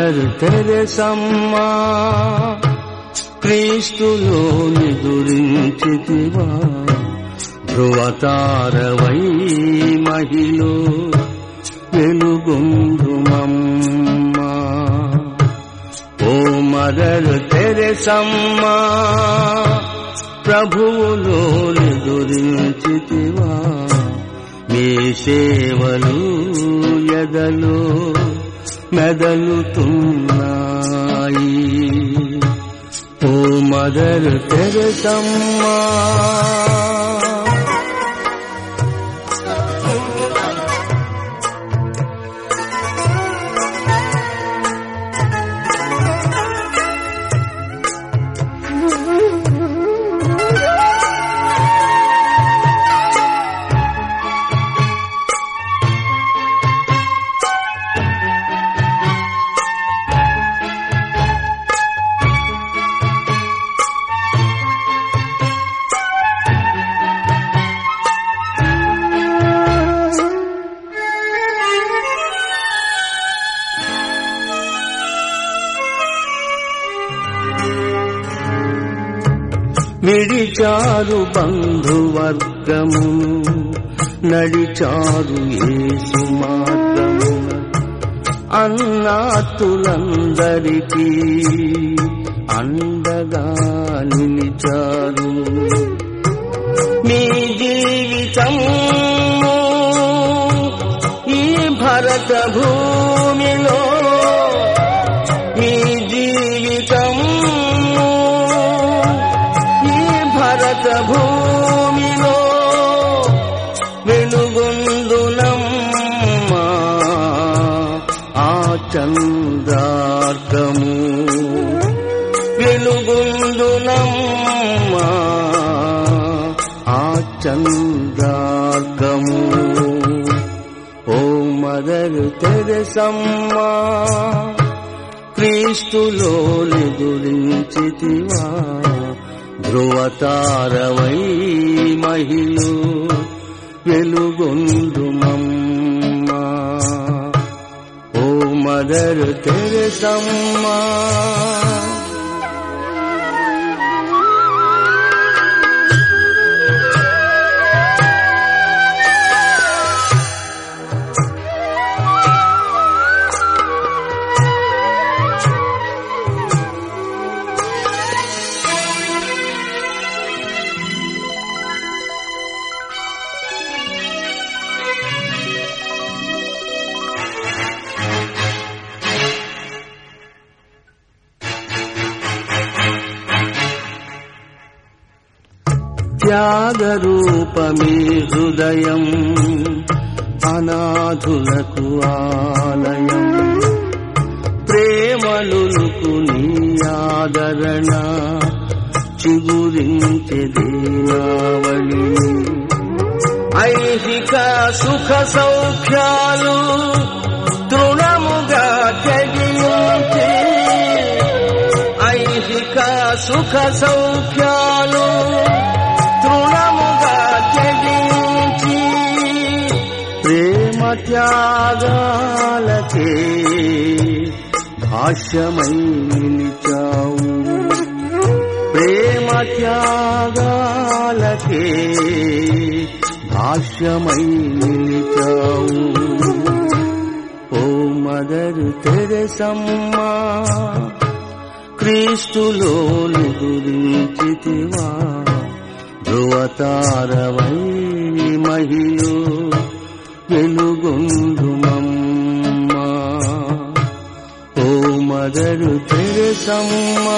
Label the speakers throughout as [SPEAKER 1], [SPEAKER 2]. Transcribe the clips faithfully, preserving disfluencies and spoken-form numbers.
[SPEAKER 1] Mother తెరెసమ్మా క్రీస్తులోని గురించితివా ధ్రువతారవై మహిలో వెలుగొందుమమ్మా. ఓ mother తెరెసమ్మా ప్రభువులోని గురించితివా మీ సేవలు ఎదలో మెదలుతున్నాయి. ఓ mother తెరెసమ్మా విడిచారు బంధువర్గము నడిచారు యేసు మార్గమున అన్నాతులందరికీ అండగా నిలిచారు. మీ జీవితం ఈ భరత భూమిలో మీ జీవితం భరత భూమిలో వెలుగొందునమ్మా ఆ చంద్రార్కము వెలుగొందునమ్మా ఆ చంద్రార్కము. ఓ మదర్ తెరెసమ్మా క్రీస్తులోని గురించితివా ధ్రువతారవై మహిలో వెలుగొందుమమ్మా. ఓ మదర్ తెరెసమ్మా త్యాగరూపమే హృదయం అనాథులకు ఆలయం ప్రేమలుకు నీ ఆదరణ చిగురించే దీనావళి. ఐహిక సుఖ సౌఖ్యాలు తృణముగా తెగించే ఐహిక సుఖ సౌఖ్యాలు తృణముగా తెగించి ప్రేమ త్యాగాలకే భాష్యమై నిలిచావు. ప్రేమ త్యాగాలకే భాష్యమై నిలిచావు. ఓ మదర్ తెరెసమ్మా క్రీస్తులోని గురించితివా ధ్రువతారవై మహిలో వెలుగొందుమమ్మా. ఓ మదర్ తెరెసమ్మా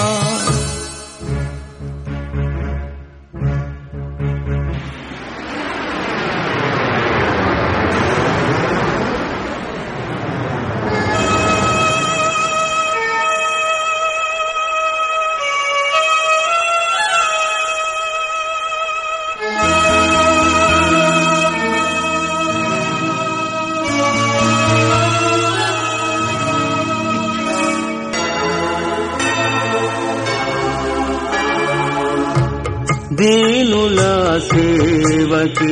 [SPEAKER 1] దీనుల సేవకే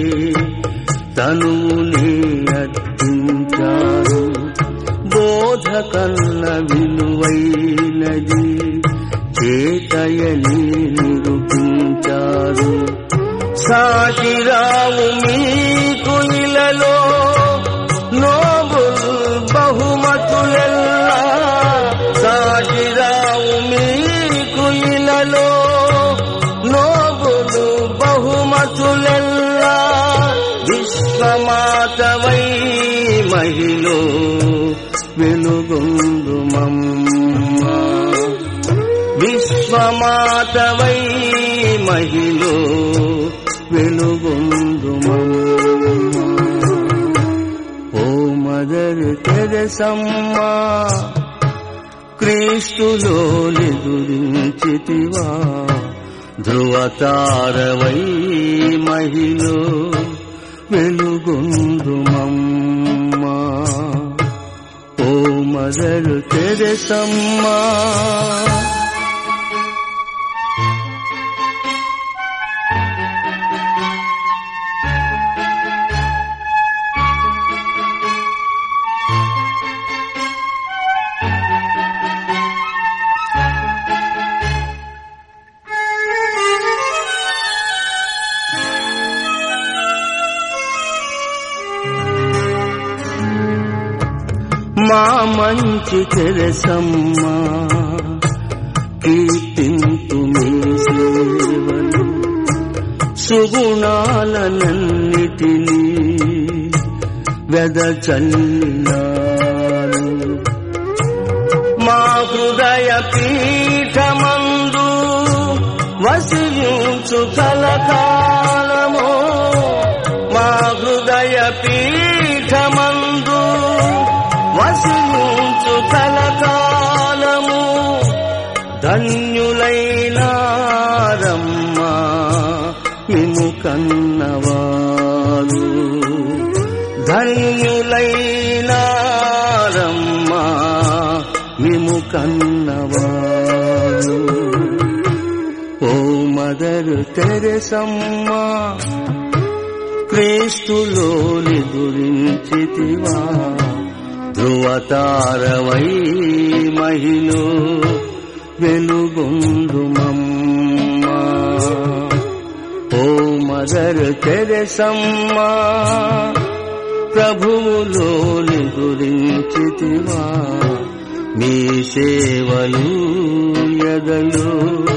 [SPEAKER 1] తనువుని అర్పించారు, బోధ కన్న విలువైనది చేతయని నిరూపించారు. సాటిరావు మీకు ఇలలో నోబుల్ బహుమతులెల్లా, సాటిరావు మీకు ఇలలో నోబుల్ బహుమతులెల్లా. విశ్వమాతవై మహిలో వెలుగొందుమమ్మా, విశ్వమాతవై మహిలో వెలుగొందుమమ్మా. ఓ మదర్ తెరెసమ్మా, క్రీస్తులో నిదురించితివా, ధ్రువతారవై మహిలో వెలుగొందుమమ్మా. ఓ మదర్ తెరెసమ్మా. మా మంచి తెరెసమ్మా, కీర్తింతు మీ సేవలు, సుగుణాలనన్నిటినీ వెదజల్లినారు. మా హృదయ పీఠమందు వసించు కలకాలము, మా హృదయ పీఠమందు వసించు కలకాలము. ధన్యులైనారమ్మా మిము కన్నవారు, ధన్యులైనారమ్మా మిము కన్నవారు. ఓ మదర్ తెరెసమ్మా, క్రీస్తులో నిదురించితివా, ధ్రువతారవై మహిలో వెలుగొందుమమ్మా. ఓ మదర్ తెరెసమ్మా, ప్రభువులో నిదురించితివా, మీ సేవలు ఎదలు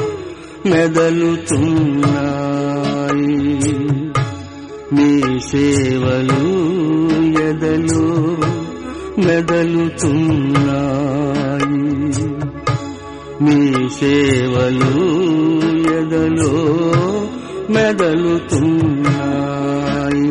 [SPEAKER 1] మెదలుతున్నాయి, మీ సేవలు ఎదలు మెదలుతున్నాయి, మీ సేవలు ఎదలో మెదలుతున్నాయి.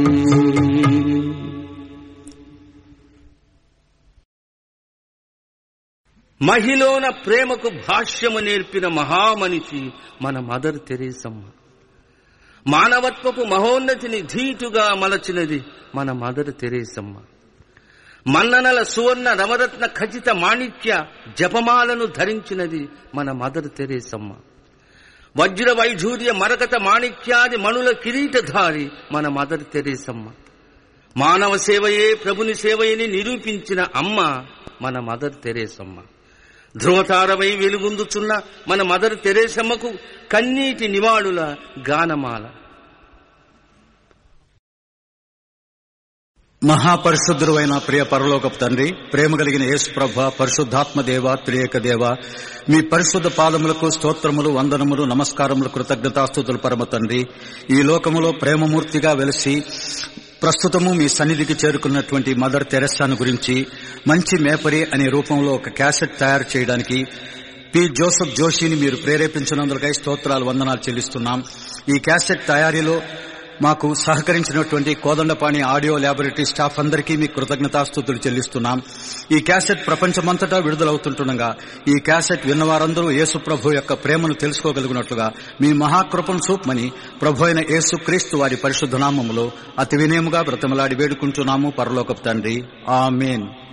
[SPEAKER 1] మహిళన ప్రేమకు భాష్యము నేర్పిన మహామనిషి మన మదర్ తెరేసమ్మ. మానవత్వపు మహోన్నతిని ధీటుగా మలచినది మన మదర్ తెరేసమ్మ. మన్ననల సువర్ణ నవరత్న ఖచ్చిత మాణిక్య జపమాలను ధరించినది మన మదర్ తెరేసమ్మ. వజ్ర వైఢూర్య మరకత మాణిక్యాది మణుల కిరీటధారి మన మదర్ తెరేసమ్మ. మానవ సేవయే ప్రభుని సేవయని నిరూపించిన అమ్మ మన మదర్ తెరేసమ్మ. ధ్రువతారవై వెలుగొందుచున్న మన మదర్ తెరేసమ్మకు కన్నీటి నివాళుల గానమాల.
[SPEAKER 2] మహాపరిశుద్ధుడైన ప్రియ పరలోకపు తండ్రి, ప్రేమ కలిగిన యేసు ప్రభ, పరిశుద్ధాత్మ దేవ, త్రియేక దేవ, మీ పరిశుద్ధ పాదములకు స్తోత్రములు, వందనములు, నమస్కారములు, కృతజ్ఞతాస్తుతులు పరమ తండ్రి. ఈ లోకములో ప్రేమమూర్తిగా వెలిసి ప్రస్తుతము మీ సన్నిధికి చేరుకున్నటువంటి మదర్ తెరెసాను గురించి మంచి మేపరి అనే రూపంలో ఒక క్యాసెట్ తయారు చేయడానికి పి జోసెఫ్ జోషిని మీరు ప్రేరేపించినందుకై స్తోత్రాలు, వందనాలు చెల్లిస్తున్నాం. ఈ క్యాసెట్ తయారీలో మాకు సహకరించినటువంటి కోదండపాణి ఆడియో ల్యాబొరేటరీ స్టాఫ్ అందరికీ మీ కృతజ్ఞతాస్తుతులు చెల్లిస్తున్నాం. ఈ క్యాసెట్ ప్రపంచమంతటా విడుదలవుతుండగా ఈ క్యాసెట్ విన్నవారందరూ యేసు ప్రభు యొక్క ప్రేమను తెలుసుకోగలిగినట్లుగా మీ మహాకృపను చూపమని ప్రభు అయిన యేసు క్రీస్తు వారి పరిశుద్ధ నామములో అతి వినయముగా బ్రతమలాడి వేడుకుంటున్నాము పరలోకపు తండ్రి. ఆమేన్.